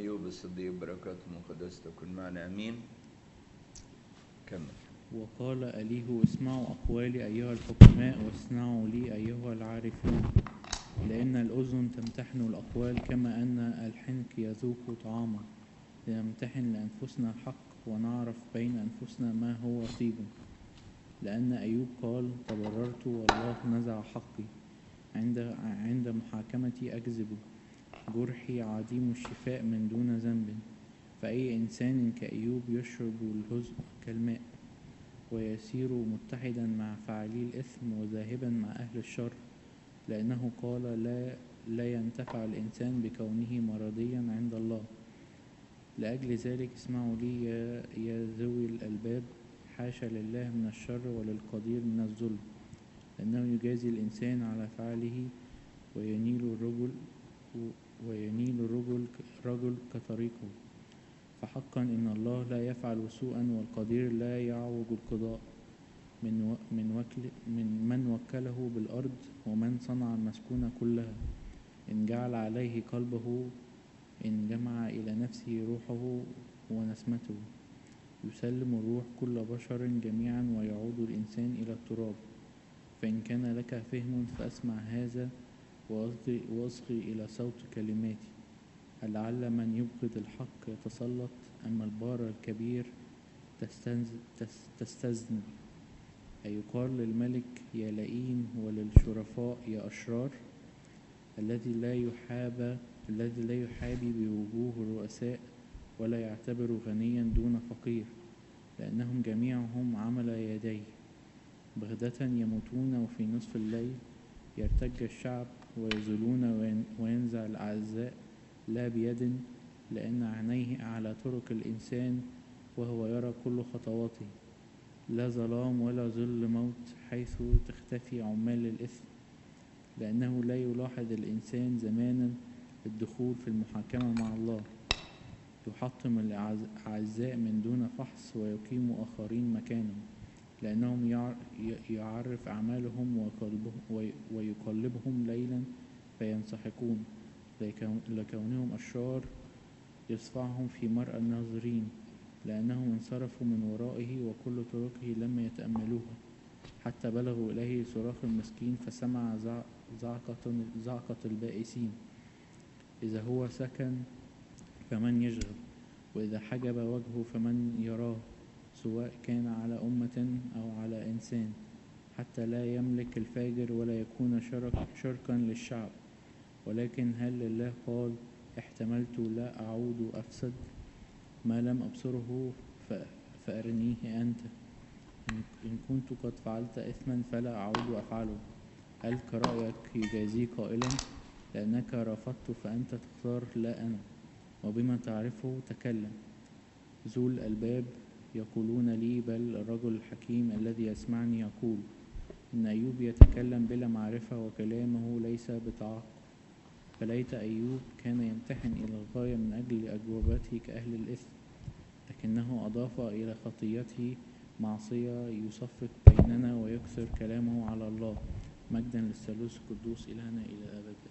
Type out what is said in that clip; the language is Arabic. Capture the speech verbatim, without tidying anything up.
أيوب الصديق بركاته مقدسة تكون معنا أمين. كمل. وقال أليه اسمعوا أقوالي أيها الحكماء واسمعوا لي أيها العارفون، لأن الأذن تمتحن الأقوال كما أن الحنك يذوق طعاما، لنمتحن لأنفسنا الحق ونعرف بين أنفسنا ما هو طيب. لأن أيوب قال تبررت والله نزع حقي، عند عند محاكمتي أكذب، جرحي عديم الشفاء من دون ذنب. فأي إنسان كأيوب يشرب الهزء كالماء، ويسير متحدا مع فاعلي الإثم وذاهبا مع أهل الشر، لأنه قال لا, لا ينتفع الإنسان بكونه مرضيا عند الله. لأجل ذلك اسمعوا لي يا, يا ذوي الألباب، حاشا لله من الشر وللقدير من الظلم، لأنه يجازي الإنسان على فعله وينيل الرجل وينيل الرجل رجل كطريقه. فحقا إن الله لا يفعل سوءا، والقدير لا يعوج القضاء. من من وكل من من وكله بالأرض، ومن صنع المسكونة كلها. إن جعل عليه قلبه، إن جمع إلى نفسه روحه ونسمته. يسلم الروح كل بشر جميعا، ويعود الإنسان إلى التراب. فإن كان لك فهم فأسمع هذا، وأصغي, وأصغي إلى صوت كلماتي. لعل من يبغض الحق يتسلط، أما البار الكبير تستذنب. أيقال للملك يا لئيم، وللشرفاء يا أشرار. الذي لا يحاب الذي لا يحابي بوجوه الرؤساء، ولا يعتبر غنيا دون فقير، لأنهم جميعهم عمل يديه. بغدة يموتون، وفي نصف الليل يرتج الشعب، ويزولون وينزع الأعزاء لا بيد، لأن عينيه على طرق الإنسان، وهو يرى كل خطواته. لا ظلام ولا ظل موت حيث تختفي عمال الإثم، لأنه لا يلاحظ الإنسان زمانا الدخول في المحاكمة مع الله. يحطم الأعزاء من دون فحص، ويقيم آخرين مكانهم، لأنهم يعرف أعمالهم ويقلبهم ليلا فينسحقون. لكونهم أشرار يصفعهم في مرأى الناظرين، لأنهم انصرفوا من ورائه، وكل طرقه لم يتأملوها، حتى بلغوا إليه صراخ المسكين، فسمع زعقة, زعقة البائسين. إذا هو سكن فمن يشغب، وإذا حجب وجهه فمن يراه، سواء كان على أمة أو على إنسان، حتى لا يملك الفاجر ولا يكون شرك شركا للشعب. ولكن هل لله قال احتملت لا أعود أفسد؟ ما لم أبصره فأرنيه أنت. إن كنت قد فعلت إثما فلا أعود أفعله. هل كرأيك يجازي قائلا لأنك رفضت فأنت تختار لا أنا، وبما تعرفه تكلم. ذو الألباب يقولون لي، بل الرجل الحكيم الذي يسمعني يقول إن أيوب يتكلم بلا معرفة، وكلامه ليس بتعقل. فليت أيوب كان يمتحن إلى الغاية من أجل أجوبته كأهل الإثم، لكنه أضاف إلى خطيته معصية، يصفق بيننا ويكثر كلامه على الله. مجدا للثالوث القدوس إلهنا إلى الأبد.